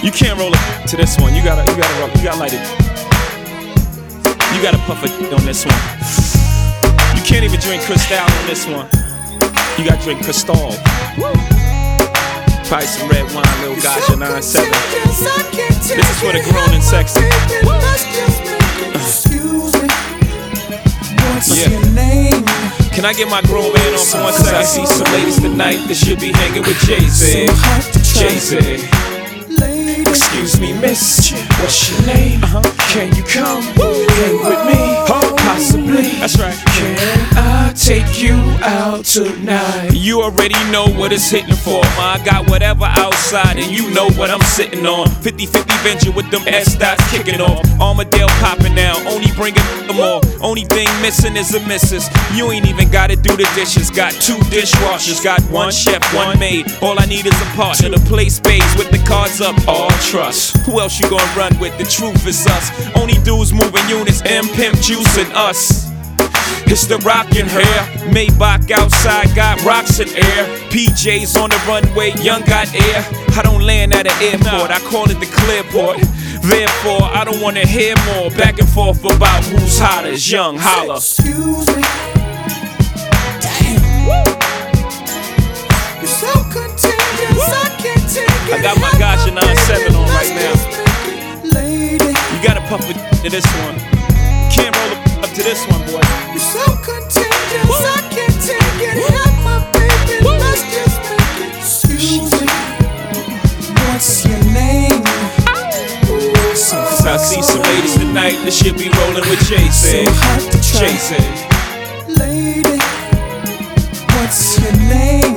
You can't roll it to this one. You gotta light it. You gotta puff it on this one. You can't even drink Cristal on this one. You gotta drink Cristal. Probably some red wine, little Gotcha 9-7. This is for the grown and sexy. Yeah. Can I get my grown man on for 1 second? I see some ladies tonight that should be hanging with Jay-Z. Jay-Z. Excuse me, miss, what's your name? Can you come hang with me? Possibly. That's right. Can I take you out tonight? You already know what it's hitting for. I got whatever outside and you know what I'm sitting on. 50-50 venture with them S-dots kicking off. Armadale popping now, only bringing more. Only thing missing is a missus. You ain't even gotta do the dishes. Got 2 dishwashers, got 1 chef, 1 maid. All I need is a partner to play spades with the cards up. All trust. Who else you gonna run with? The truth is us. Only dudes moving units, M-Pimp juicing us. It's the rockin' hair. Maybach outside got rocks in air. PJs on the runway, young got air. I don't land at an airport, I call it the clearport. Therefore, I don't wanna hear more back and forth about who's hotter. Young holla. Excuse me. Damn. You're so contagious, I can't take it. I got my Gotcha 9-7 on right now. You gotta puff it to this one. Can't roll it up to this one, boy. You're so contagious, I can't take it. Have my baby, let's just make it. Excuse me, what's your name? Cause I see some ladies tonight that should be rolling with Jay-Z. Jay-Z. Lady, what's your name?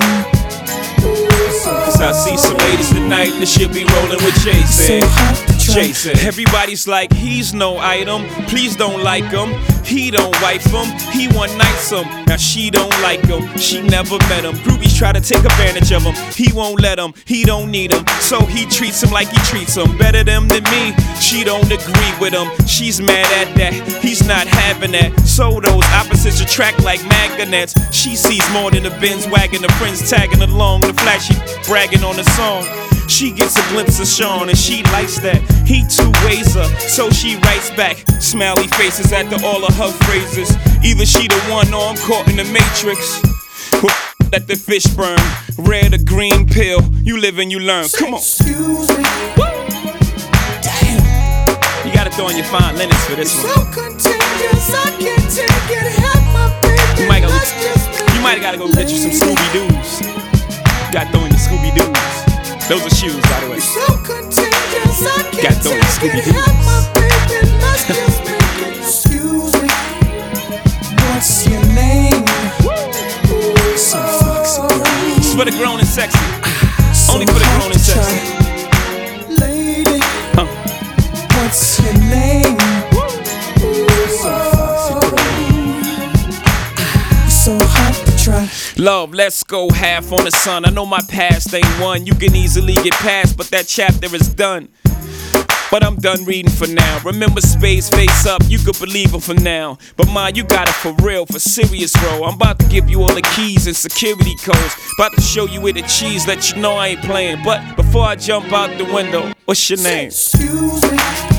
Cause I see some ladies tonight that should be rolling with Jay-Z. Jay-Z. Everybody's like, he's no item, please don't like him. He don't wife him, he one nights him. Now she don't like him, she never met him. Groupies try to take advantage of him, he won't let him, he don't need him. So he treats him like he treats him. Better them than me, she don't agree with him. She's mad at that, he's not having that. So those opposites attract like magnets. She sees more than a Benz wagon, the friends tagging along, the flashy bragging on the song. She gets a glimpse of Sean and she likes that. He 2 ways her, so she writes back. Smiley faces after all of her phrases. Either she the one or I'm caught in the matrix. Let the fish burn, red or green pill. You live and you learn, come on. Excuse me. Damn. You gotta throw in your fine linens for this one. So contagious, I can't take it. Have my baby, You might gotta go get you some Scooby-Doos. You gotta throw in your Scooby-Doos. Those are shoes, by the way. So contagious, I can't Got those take it. Scooby-Doos. Have my baby, let's just make it. Excuse me, what's your name? So foxy girl. It's for the grown and sexy. Only for the grown and sexy. Lady, what's your name? So foxy girl. So hot to try. Love, let's go half on the sun. I know my past ain't one you can easily get past, but that chapter is done. But I'm done reading for now. Remember spades face up, you could believe them for now. But ma, you got it for real, for serious, bro. I'm about to give you all the keys and security codes. About to show you where the cheese, let you know I ain't playing. But before I jump out the window, what's your name? Excuse me.